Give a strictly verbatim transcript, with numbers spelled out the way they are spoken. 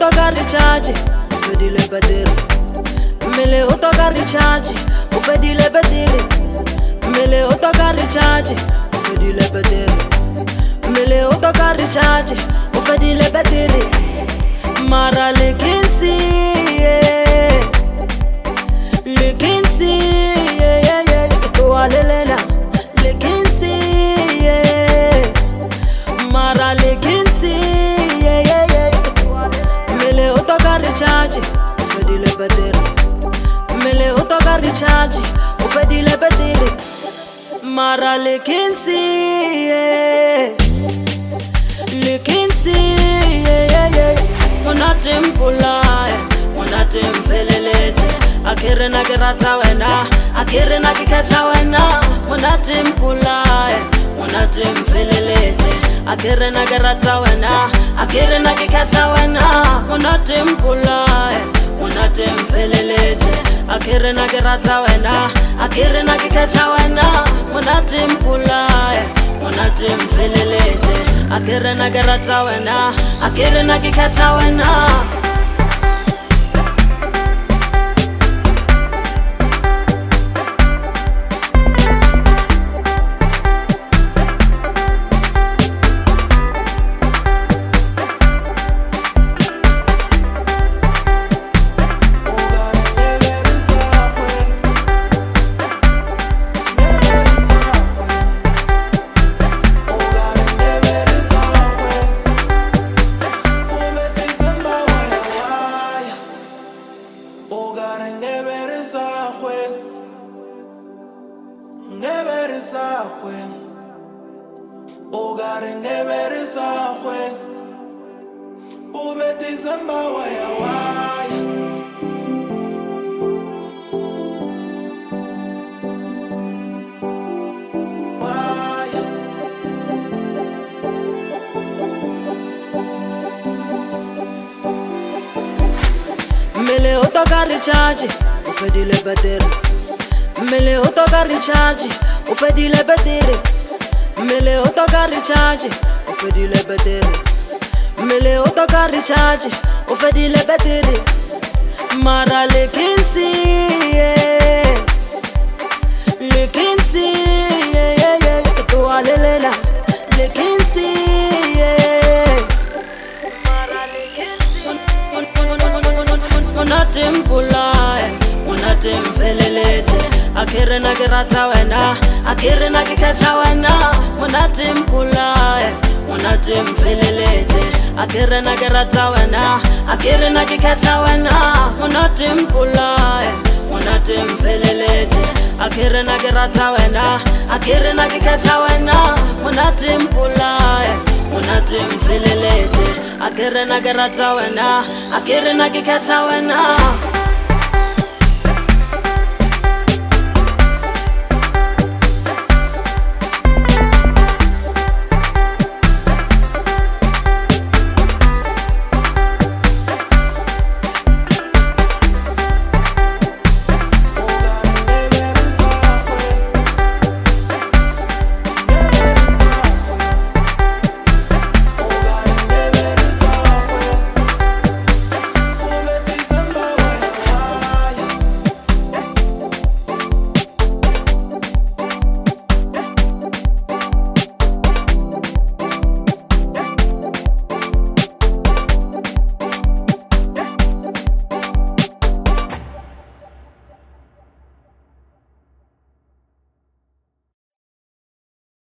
toka recharge, ufedile battery. Mele utoka recharge, ufedile battery. Mele utoka recharge, ufedile battery. Mele utoka recharge, ufedile battery. Mara lekin si, yeah. Lekin si, yeah, yeah, yeah. Toa lelela, lekin si, yeah. Mara lekin si, yeah, yeah, yeah. Mele utoka recharge, ufedile battery. Mele utoka recharge, ufedile battery. Mara lekin si, yeah. Lekin si, yeah, yeah, yeah. Mona tempula, mona tempeleleje. Akere na gerata wena, akere na kikata wena. Mona tempula, mona tempeleleje. Akere na gerata wena, akere na kikata wena. Mona tempula, mona tempeleleje. Akere na gerata wena, akere na kikata wena. Mona tempula, mona tempeleleje. Akere na gerata wena, akere na kikata wena. Mele utoka recharge, ufedile battery. Mele utoka recharge, ufedile battery. Mele utoka recharge, ufedile battery. Mele utoka recharge, ufedile battery. Mara lekin si, yeah. Lekin si, yeah, yeah, yeah. Toa lelela, lekin si, yeah. Mara lekin si. Mona tempula, mona tempeleleje. Akere na gerata wena, akere na kikata wena. Mona tempula, mona tempeleleje. Akere na gerata wena, akere na kikata wena. Mona tempula, mona tempeleleje. Akere na gerata wena, akere na kikata wena. Mona tempula, mona tempeleleje. Akere na gerata wena, akere na kikata wena.